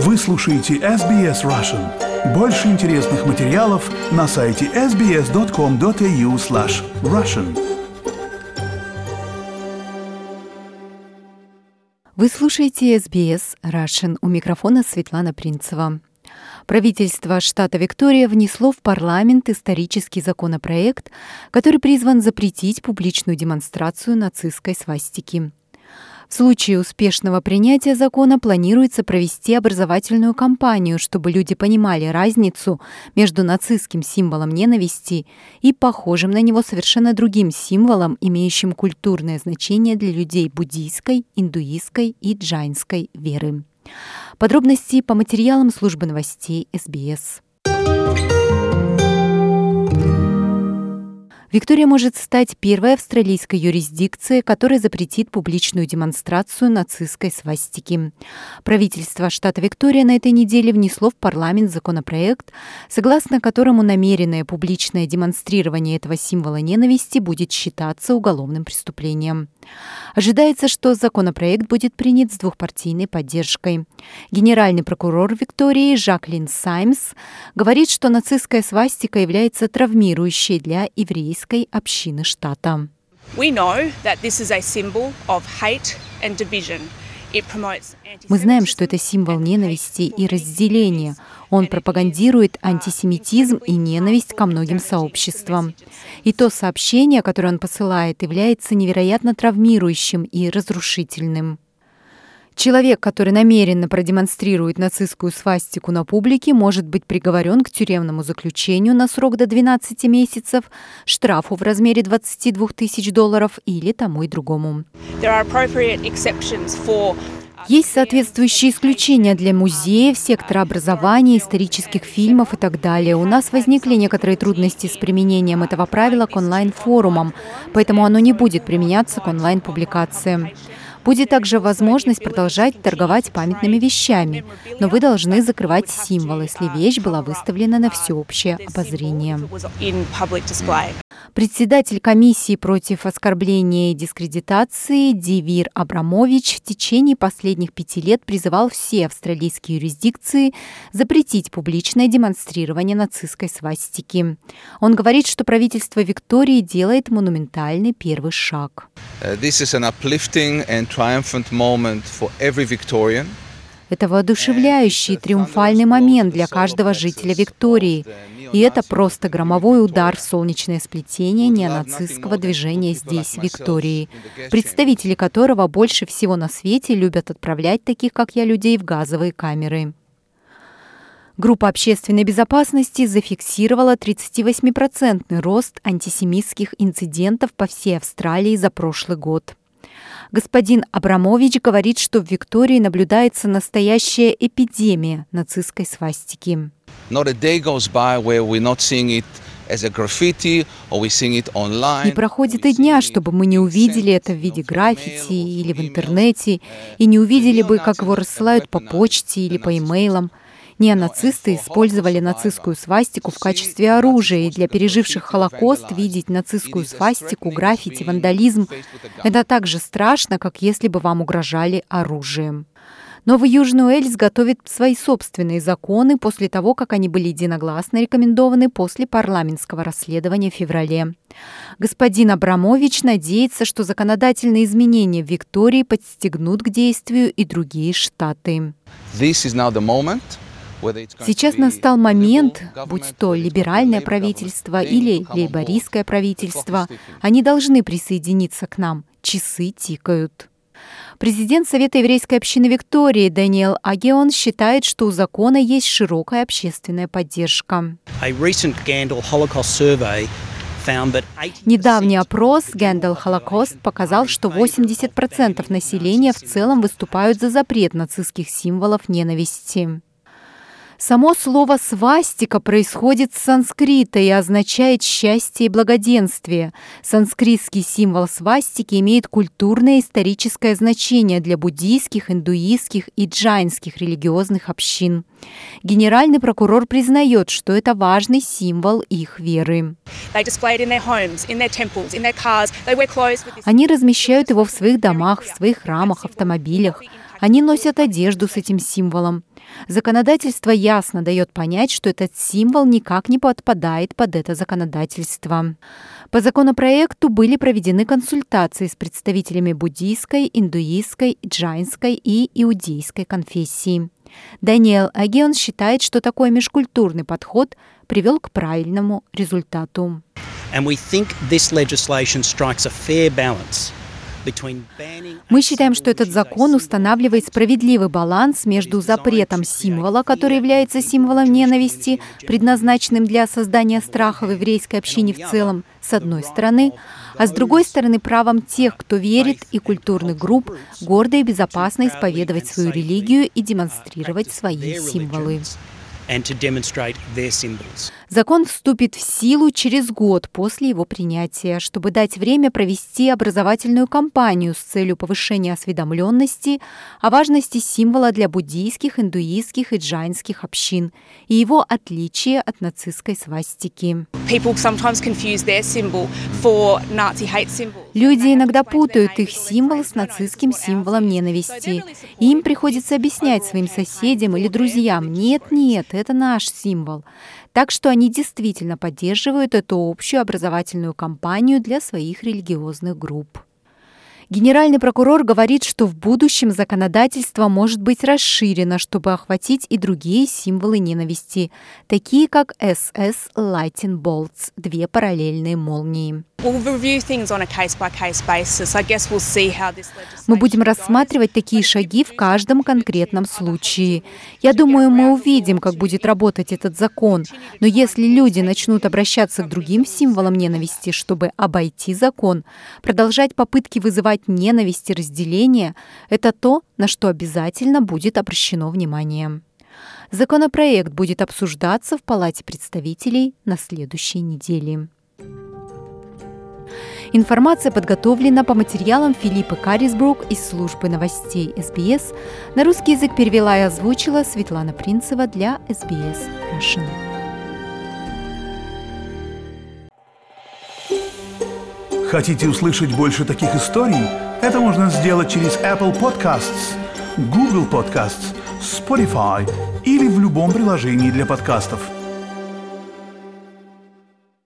Вы слушаете SBS Russian. Больше интересных материалов на сайте sbs.com.au/russian. Вы слушаете SBS Russian. У микрофона Светлана Принцева. Правительство штата Виктория внесло в парламент исторический законопроект, который призван запретить публичную демонстрацию нацистской свастики. В случае успешного принятия закона планируется провести образовательную кампанию, чтобы люди понимали разницу между нацистским символом ненависти и похожим на него совершенно другим символом, имеющим культурное значение для людей буддийской, индуистской и джайнской веры. Подробности по материалам службы новостей СБС. Виктория может стать первой австралийской юрисдикцией, которая запретит публичную демонстрацию нацистской свастики. Правительство штата Виктория на этой неделе внесло в парламент законопроект, согласно которому намеренное публичное демонстрирование этого символа ненависти будет считаться уголовным преступлением. Ожидается, что законопроект будет принят с двухпартийной поддержкой. Генеральный прокурор Виктории Жаклин Саймс говорит, что нацистская свастика является травмирующей для еврейской общины штата. Мы знаем, что это символ ненависти и разделения. Он пропагандирует антисемитизм и ненависть ко многим сообществам. И то сообщение, которое он посылает, является невероятно травмирующим и разрушительным. Человек, который намеренно продемонстрирует нацистскую свастику на публике, может быть приговорен к тюремному заключению на срок до 12 месяцев, штрафу в размере $22 тысяч или тому и другому. Есть соответствующие исключения для музеев, сектора образования, исторических фильмов и так далее. У нас возникли некоторые трудности с применением этого правила к онлайн-форумам, поэтому оно не будет применяться к онлайн-публикациям. Будет также возможность продолжать торговать памятными вещами, но вы должны закрывать символ, если вещь была выставлена на всеобщее обозрение. Председатель комиссии против оскорбления и дискредитации Дивир Абрамович в течение последних 5 лет призывал все австралийские юрисдикции запретить публичное демонстрирование нацистской свастики. Он говорит, что правительство Виктории делает монументальный первый шаг. Это воодушевляющий и триумфальный момент для каждого жителя Виктории. И это просто громовой удар в солнечное сплетение неонацистского движения здесь, в Виктории, представители которого больше всего на свете любят отправлять таких, как я, людей в газовые камеры. Группа общественной безопасности зафиксировала 38% рост антисемитских инцидентов по всей Австралии за прошлый год. Господин Абрамович говорит, что в Виктории наблюдается настоящая эпидемия нацистской свастики. Не проходит и дня, чтобы мы не увидели это в виде граффити или в интернете, и не увидели бы, как его рассылают по почте или по имейлам. Неонацисты использовали нацистскую свастику в качестве оружия, и для переживших Холокост видеть нацистскую свастику, граффити, вандализм – это так же страшно, как если бы вам угрожали оружием. Новый Южный Уэльс готовит свои собственные законы после того, как они были единогласно рекомендованы после парламентского расследования в феврале. Господин Абрамович надеется, что законодательные изменения в Виктории подстегнут к действию и другие штаты. Сейчас настал момент, будь то либеральное правительство или лейбористское правительство, они должны присоединиться к нам. Часы тикают. Президент Совета еврейской общины Виктории Даниэл Агеон считает, что у закона есть широкая общественная поддержка. Недавний опрос Gandel Holocaust показал, что 80% населения в целом выступают за запрет нацистских символов ненависти. Само слово «свастика» происходит с санскрита и означает «счастье и благоденствие». Санскритский символ свастики имеет культурное и историческое значение для буддийских, индуистских и джайнских религиозных общин. Генеральный прокурор признает, что это важный символ их веры. Они размещают его в своих домах, в своих храмах, автомобилях. Они носят одежду с этим символом. Законодательство ясно дает понять, что этот символ никак не подпадает под это законодательство. По законопроекту были проведены консультации с представителями буддийской, индуистской, джайнской и иудейской конфессии. Даниэл Агеон считает, что такой межкультурный подход привел к правильному результату. Мы считаем, что этот закон устанавливает справедливый баланс между запретом символа, который является символом ненависти, предназначенным для создания страха в еврейской общине в целом, с одной стороны, а с другой стороны правом тех, кто верит, и культурных групп гордо и безопасно исповедовать свою религию и демонстрировать свои символы. Закон вступит в силу через год после его принятия, чтобы дать время провести образовательную кампанию с целью повышения осведомленности о важности символа для буддийских, индуистских и джайнских общин и его отличия от нацистской свастики. Люди иногда путают их символ с нацистским символом ненависти. И им приходится объяснять своим соседям или друзьям: нет, это наш символ. Так что они действительно поддерживают эту общую образовательную кампанию для своих религиозных групп. Генеральный прокурор говорит, что в будущем законодательство может быть расширено, чтобы охватить и другие символы ненависти, такие как SS Lightning Bolts, 2 параллельные молнии. Мы будем рассматривать такие шаги в каждом конкретном случае. Я думаю, мы увидим, как будет работать этот закон. Но если люди начнут обращаться к другим символам ненависти, чтобы обойти закон, продолжать попытки вызывать ненависть и разделение, это то, на что обязательно будет обращено внимание. Законопроект будет обсуждаться в Палате представителей на следующей неделе. Информация подготовлена по материалам Филиппы Каррисбрук из службы новостей СБС. На русский язык перевела и озвучила Светлана Принцева для СБС Russian. Хотите услышать больше таких историй? Это можно сделать через Apple Podcasts, Google Podcasts, Spotify или в любом приложении для подкастов.